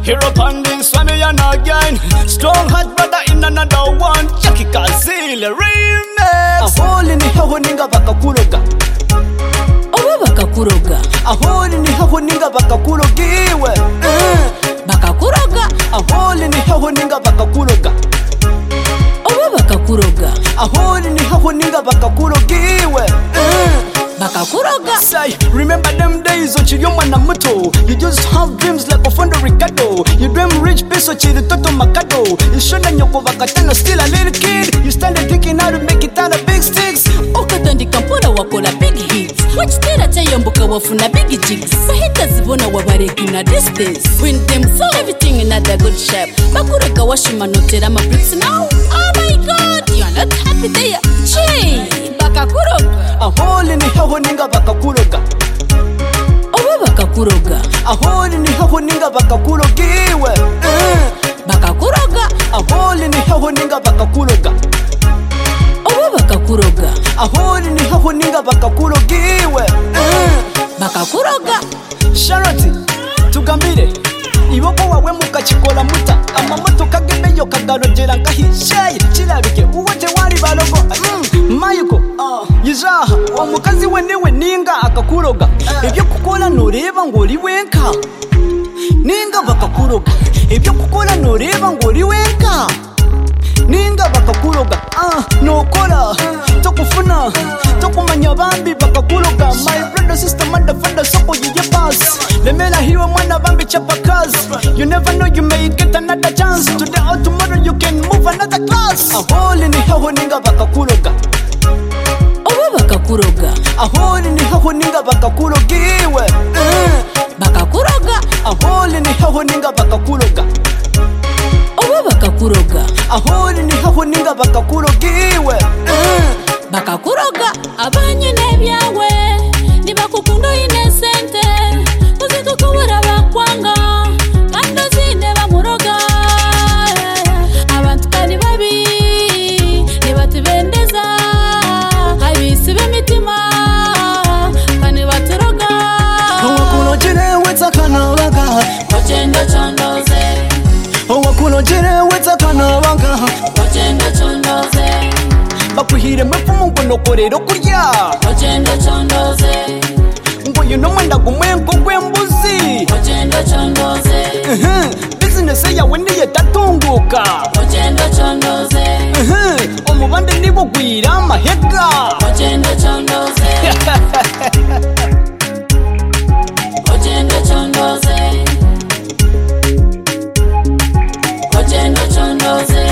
Hero Pandin, Swami and again. Strong heart brother in another one. Jackie Kazil remix. A hole in the Hahoninga Bakakuroga. Oba bakakuroga. A hole in the Hahoninga Bakakurogiwe. Bakakuroga. A hole in the Hahoninga Bakakuroga. Oba bakakuroga. A hole in the Hahoninga Bakakurogiwe. Bakakuroga. Say, remember them days Ochiyoma na Muto. You just have dreams like a Fondo Ricardo. You dream rich peso chiri toto Makado. You shona nyoko vakatana still a little kid. You started thinking how to make it out of big sticks. Okatandika mpora wakola big hits. Watch tera chayomboka wafuna big jigs. Bahita zibona wabareki na distance. Win them so everything in other good shape. Bakuroga washima notera ma bricks now. Oh my god, you're not happy there. Chee, bakakuroga. A hole in the Hahoninga Bakakuroga. Oba bakakuroga. A hole in the Hahoninga Bakakurogiwe. Bakakuroga. A hole in the Hahoninga Bakakuroga. Oba bakakuroga. A hole in the Hahoninga Bakakurogiwe. Bakakuroga. Charity, tugambire. Iboko wawe mukachikola muta. Amamoto kagemeyo kagarojera nkahishaye. Kirabike uwote wali balogo. Mayuko, yizaha. Omukazi we niwe ninga akakuroga. Ebyo kukola noreba ngoli wenka. Ninga bakakuroga. Ebyo kukola noreba ngoli wenka. Ninga bakakuroga. Nokola. Tokufuna. Tokumanya bambi bakakuroga. My brother, sister, mother, father, soko yiye pass. Lemela hiwe mwana bambi chapa kazi. You never know, you may get another chance. Today or tomorrow you can move another class. A hole in the Hahoninga bakakuroga. Oba bakakuroga. A hole in the Hahoninga Bakakurogiwe. Bakakuroga. A hole in the Hahoninga Bakakuroga. Oba bakakuroga. A hole in the Hahoninga Bakakurogiwe. Bakakuroga. Abanye nebyawe nibakukunda inesente. Kuzikukubura bakwanga kandi zine bamuroga. Abantu kali babi nibatibendeza. Abisi b'emitima kandi baturoga. Owakulojere wetsakanabanga. Ochendo chondoze. Owakulojere wetsakanabanga. Ochendo chondoze. Bakuhire mwefumu nkonokorero kurya. Ochendo chondoze. Ngoyo nomwenda gumwenko gw'embuzi. Ochendo chondoze. Business yawe niye tatunguka. Ochendo chondoze. Omubande nibo gwira amahega. Ochendo chondoze. Ochendo chondoze. Ochendo chondoze.